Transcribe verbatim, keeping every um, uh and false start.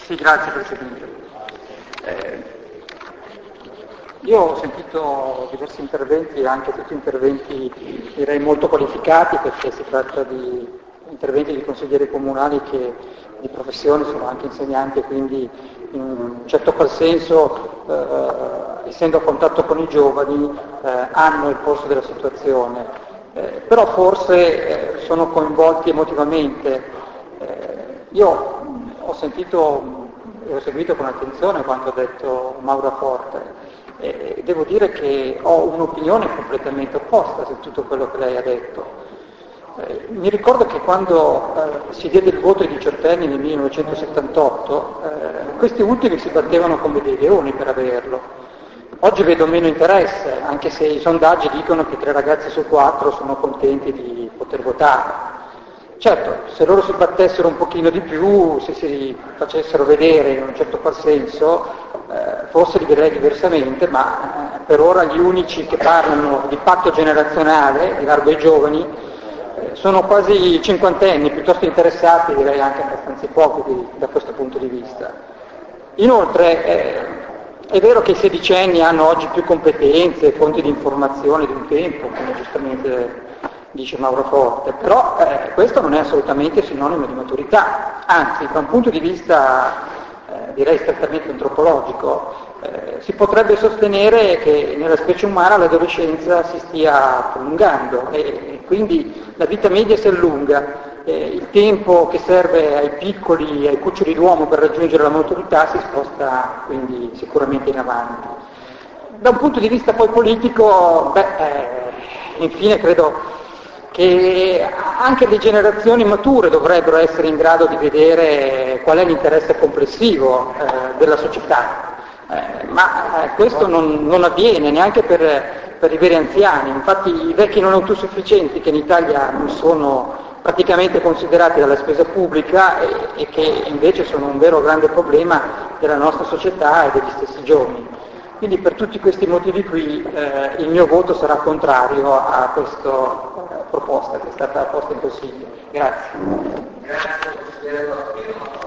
Sì, grazie Presidente. Eh, io ho sentito diversi interventi, anche tutti interventi direi molto qualificati, perché si tratta di interventi di consiglieri comunali che di professione sono anche insegnanti e quindi in un certo qual senso, eh, essendo a contatto con i giovani, eh, hanno il polso della situazione, eh, però forse eh, sono coinvolti emotivamente. Eh, io ho sentito e ho seguito con attenzione quanto ha detto Maura Forte e devo dire che ho un'opinione completamente opposta su tutto quello che lei ha detto. Eh, mi ricordo che quando eh, si diede il voto ai diciottenni nel millenovecentosettantotto, eh, questi ultimi si battevano come dei leoni per averlo. Oggi vedo meno interesse, anche se i sondaggi dicono che tre ragazzi su quattro sono contenti di poter votare. Certo, se loro si battessero un pochino di più, se si facessero vedere in un certo qual senso, eh, forse li vedrei diversamente, ma eh, per ora gli unici che parlano di patto generazionale, riguardo ai giovani, eh, sono quasi cinquantenni, piuttosto interessati, direi anche abbastanza pochi da questo punto di vista. Inoltre, eh, è vero che i sedicenni hanno oggi più competenze, fonti di informazione di un tempo, come giustamente dice Mauro Forte, però eh, questo non è assolutamente sinonimo di maturità, anzi da un punto di vista eh, direi strettamente antropologico eh, si potrebbe sostenere che nella specie umana l'adolescenza si stia prolungando e, e quindi la vita media si allunga, eh, il tempo che serve ai piccoli, ai cuccioli d'uomo per raggiungere la maturità si sposta quindi sicuramente in avanti. Da un punto di vista poi politico, beh, eh, infine credo che anche le generazioni mature dovrebbero essere in grado di vedere qual è l'interesse complessivo eh, della società, eh, ma eh, questo non, non avviene neanche per, per i veri anziani, infatti i vecchi non autosufficienti che in Italia non sono praticamente considerati dalla spesa pubblica e, e che invece sono un vero grande problema della nostra società e degli stessi giovani. Quindi per tutti questi motivi qui eh, il mio voto sarà contrario a questa eh, proposta che è stata posta in Consiglio. Grazie. Grazie.